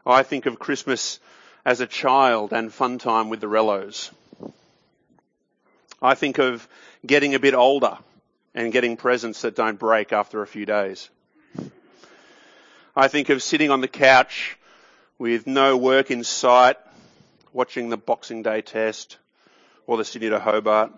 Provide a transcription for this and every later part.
I think of Christmas as a child and fun time with the Rellos. I think of getting a bit older and getting presents that don't break after a few days. I think of sitting on the couch with no work in sight, watching the Boxing Day Test or the Sydney to Hobart.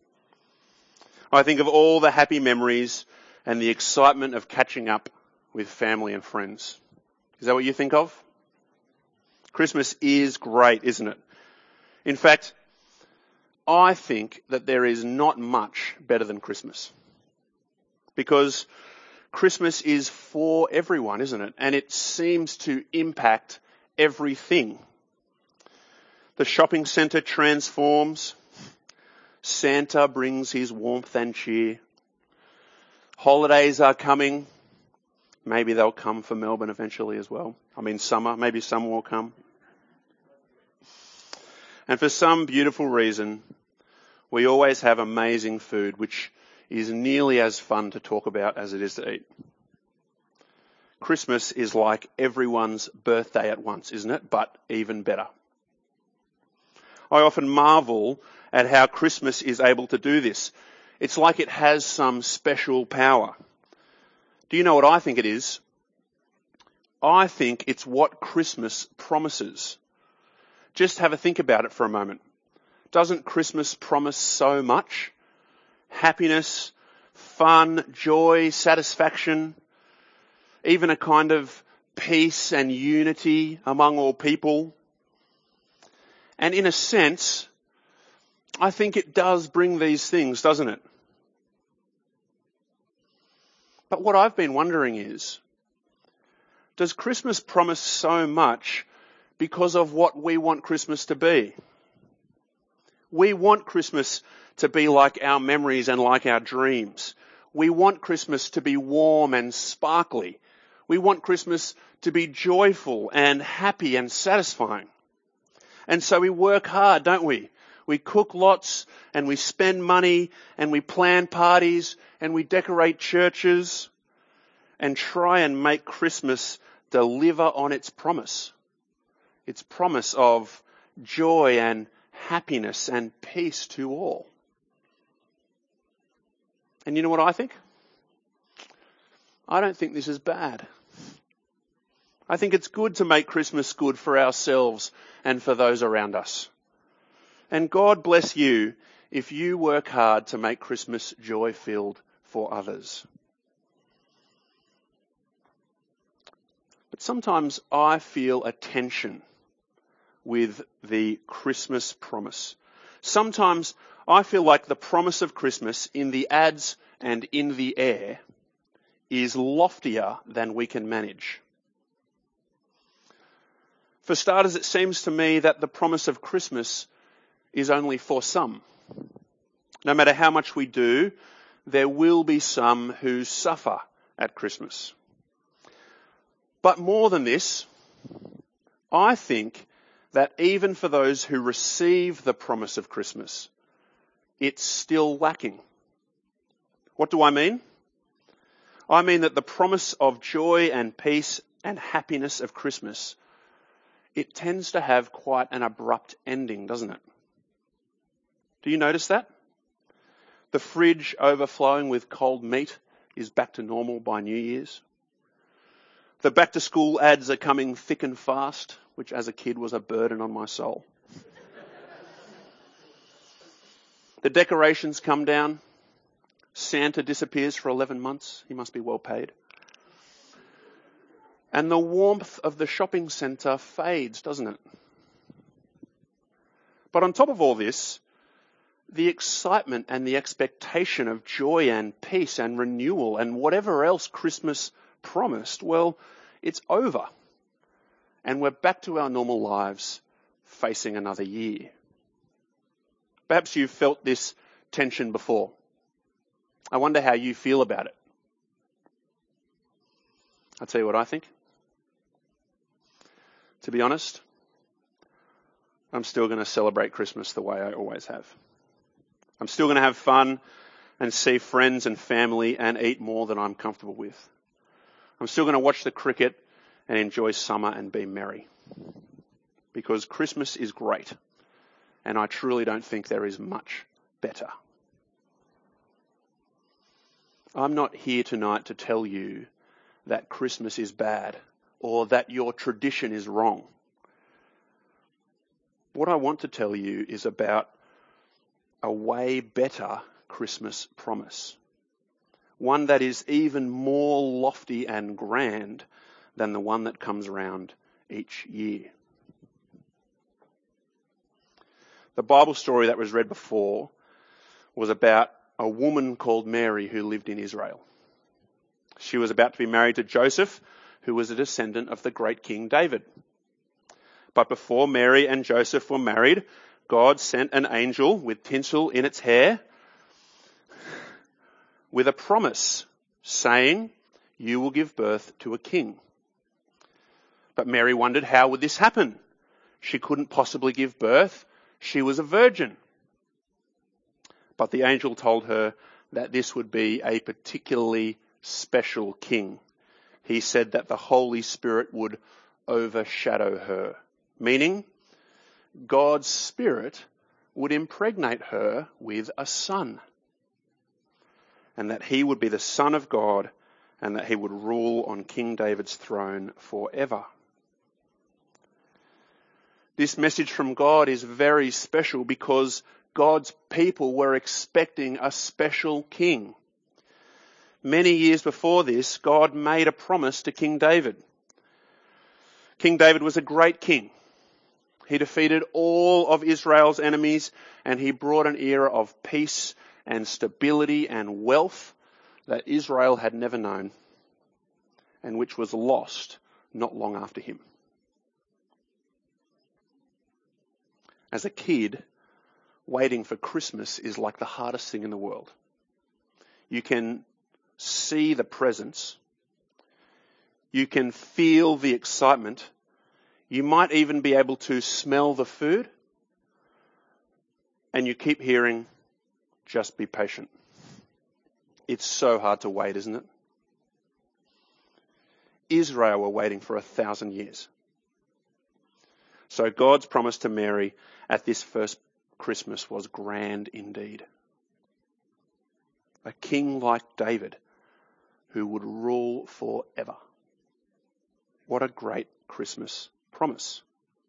I think of all the happy memories and the excitement of catching up with family and friends. Is that what you think of? Christmas is great, isn't it? In fact, I think that there is not much better than Christmas. Because Christmas is for everyone, isn't it? And it seems to impact everything. The shopping centre transforms. Santa brings his warmth and cheer. Holidays are coming. Maybe they'll come for Melbourne eventually as well. Summer. Maybe summer will come. And for some beautiful reason, we always have amazing food, which is nearly as fun to talk about as it is to eat. Christmas is like everyone's birthday at once, isn't it? But even better. I often marvel at how Christmas is able to do this. It's like it has some special power. Do you know what I think it is? I think it's what Christmas promises. Just have a think about it for a moment. Doesn't Christmas promise so much? Happiness, fun, joy, satisfaction, even a kind of peace and unity among all people. And in a sense, I think it does bring these things, doesn't it? But what I've been wondering is, does Christmas promise so much because of what we want Christmas to be? We want Christmas to be like our memories and like our dreams. We want Christmas to be warm and sparkly. We want Christmas to be joyful and happy and satisfying. And so we work hard, don't we? We cook lots and we spend money and we plan parties and we decorate churches and try and make Christmas deliver on its promise. Its promise of joy and happiness and peace to all. And you know what I think? I don't think this is bad. I think it's good to make Christmas good for ourselves and for those around us. And God bless you if you work hard to make Christmas joy-filled for others. But sometimes I feel a tension with the Christmas promise. Sometimes I feel like the promise of Christmas in the ads and in the air is loftier than we can manage. For starters, it seems to me that the promise of Christmas is only for some. No matter how much we do, there will be some who suffer at Christmas. But more than this, I think that even for those who receive the promise of Christmas, it's still lacking. What do I mean? I mean that the promise of joy and peace and happiness of Christmas, it tends to have quite an abrupt ending, doesn't it? Do you notice that? The fridge overflowing with cold meat is back to normal by New Year's. The back to school ads are coming thick and fast, which as a kid was a burden on my soul. The decorations come down. Santa disappears for 11 months. He must be well paid. And the warmth of the shopping centre fades, doesn't it? But on top of all this, the excitement and the expectation of joy and peace and renewal and whatever else Christmas promised, well, it's over. And we're back to our normal lives, facing another year. Perhaps you've felt this tension before. I wonder how you feel about it. I'll tell you what I think. To be honest, I'm still going to celebrate Christmas the way I always have. I'm still going to have fun and see friends and family and eat more than I'm comfortable with. I'm still going to watch the cricket and enjoy summer and be merry. because Christmas is great, and I truly don't think there is much better. I'm not here tonight to tell you that Christmas is bad or that your tradition is wrong. What I want to tell you is about a way better Christmas promise. One that is even more lofty and grand than the one that comes around each year. The Bible story that was read before was about a woman called Mary who lived in Israel. She was about to be married to Joseph, who was a descendant of the great King David. But before Mary and Joseph were married, God sent an angel with tinsel in its hair with a promise saying, "You will give birth to a king." But Mary wondered, how would this happen? She couldn't possibly give birth. She was a virgin. But the angel told her that this would be a particularly special king. He said that the Holy Spirit would overshadow her, meaning God's Spirit would impregnate her with a son, and that he would be the Son of God, and that he would rule on King David's throne forever. This message from God is very special because God's people were expecting a special king. Many years before this, God made a promise to King David. King David was a great king. He defeated all of Israel's enemies, and he brought an era of peace and stability and wealth that Israel had never known, and which was lost not long after him. As a kid, waiting for Christmas is like the hardest thing in the world. You can see the presents. You can feel the excitement. You might even be able to smell the food. And you keep hearing, "Just be patient." It's so hard to wait, isn't it? Israel were waiting for 1,000 years. So God's promise to Mary at this first Christmas was grand indeed. A king like David who would rule forever. What a great Christmas promise.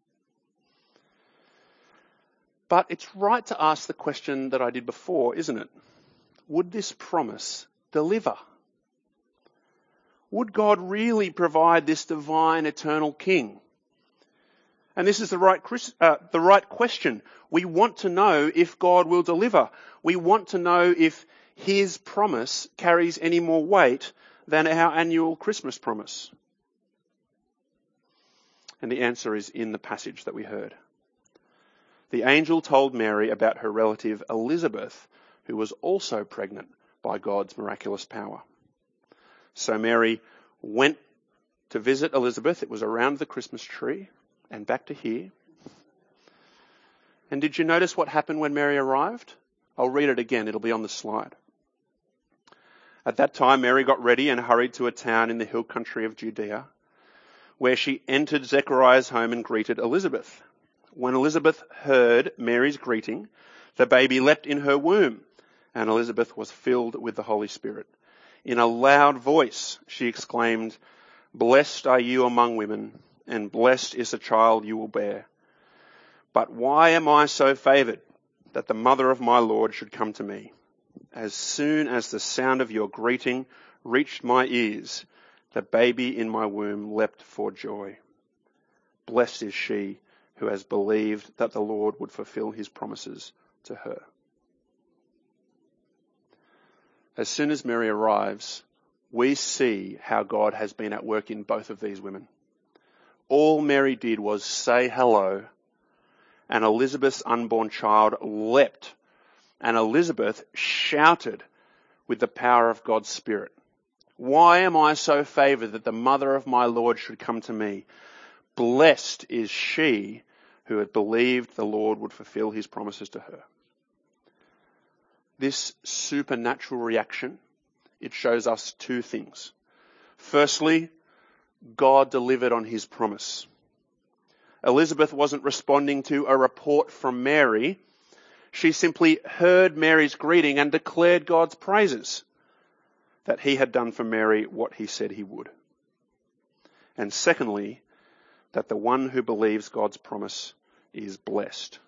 But it's right to ask the question that I did before, isn't it? Would this promise deliver? Would God really provide this divine eternal king? And this is the right question. We want to know if God will deliver. We want to know if his promise carries any more weight than our annual Christmas promise. And the answer is in the passage that we heard. The angel told Mary about her relative Elizabeth, who was also pregnant by God's miraculous power. So Mary went to visit Elizabeth. It was around the Christmas tree. And back to here. And did you notice what happened when Mary arrived? I'll read it again. It'll be on the slide. At that time, Mary got ready and hurried to a town in the hill country of Judea, where she entered Zechariah's home and greeted Elizabeth. When Elizabeth heard Mary's greeting, the baby leapt in her womb, and Elizabeth was filled with the Holy Spirit. In a loud voice, she exclaimed, "Blessed are you among women, and blessed is the child you will bear. But why am I so favoured that the mother of my Lord should come to me? As soon as the sound of your greeting reached my ears, the baby in my womb leapt for joy. Blessed is she who has believed that the Lord would fulfill his promises to her." As soon as Mary arrives, we see how God has been at work in both of these women. All Mary did was say hello, and Elizabeth's unborn child leapt, and Elizabeth shouted with the power of God's Spirit. "Why am I so favoured that the mother of my Lord should come to me? Blessed is she who had believed the Lord would fulfill his promises to her." This supernatural reaction, it shows us two things. Firstly, God delivered on his promise. Elizabeth wasn't responding to a report from Mary. She simply heard Mary's greeting and declared God's praises, that he had done for Mary what he said he would. And secondly, that the one who believes God's promise is blessed.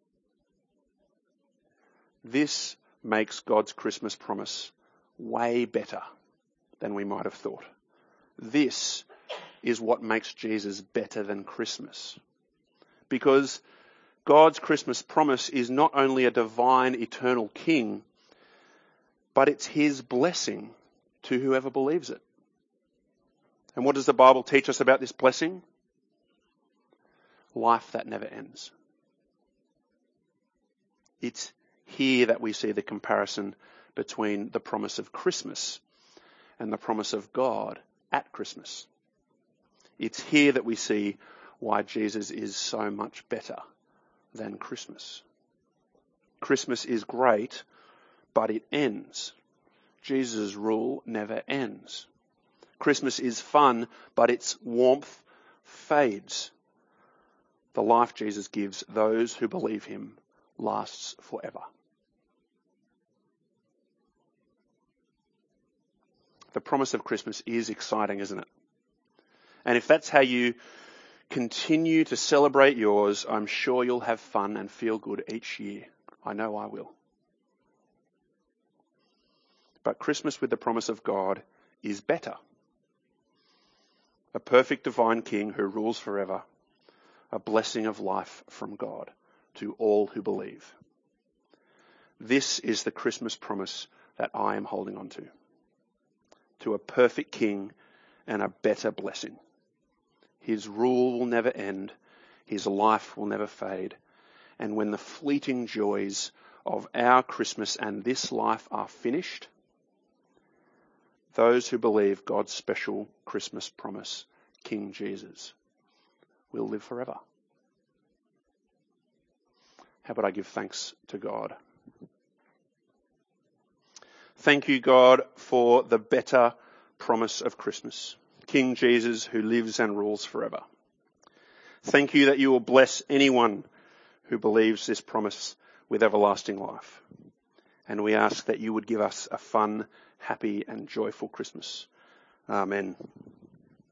This makes God's Christmas promise way better than we might have thought. This is what makes Jesus better than Christmas. Because God's Christmas promise is not only a divine eternal king, but it's his blessing to whoever believes it. And what does the Bible teach us about this blessing? Life that never ends. It's here that we see the comparison between the promise of Christmas and the promise of God at Christmas. It's here that we see why Jesus is so much better than Christmas. Christmas is great, but it ends. Jesus' rule never ends. Christmas is fun, but its warmth fades. The life Jesus gives those who believe him lasts forever. The promise of Christmas is exciting, isn't it? And if that's how you continue to celebrate yours, I'm sure you'll have fun and feel good each year. I know I will. But Christmas with the promise of God is better. A perfect divine king who rules forever. A blessing of life from God to all who believe. This is the Christmas promise that I am holding on to. To a perfect king and a better blessing. His rule will never end. His life will never fade. And when the fleeting joys of our Christmas and this life are finished, those who believe God's special Christmas promise, King Jesus, will live forever. How about I give thanks to God? Thank you, God, for the better promise of Christmas. King Jesus who lives and rules forever. Thank you that you will bless anyone who believes this promise with everlasting life. And we ask that you would give us a fun, happy and joyful Christmas. Amen.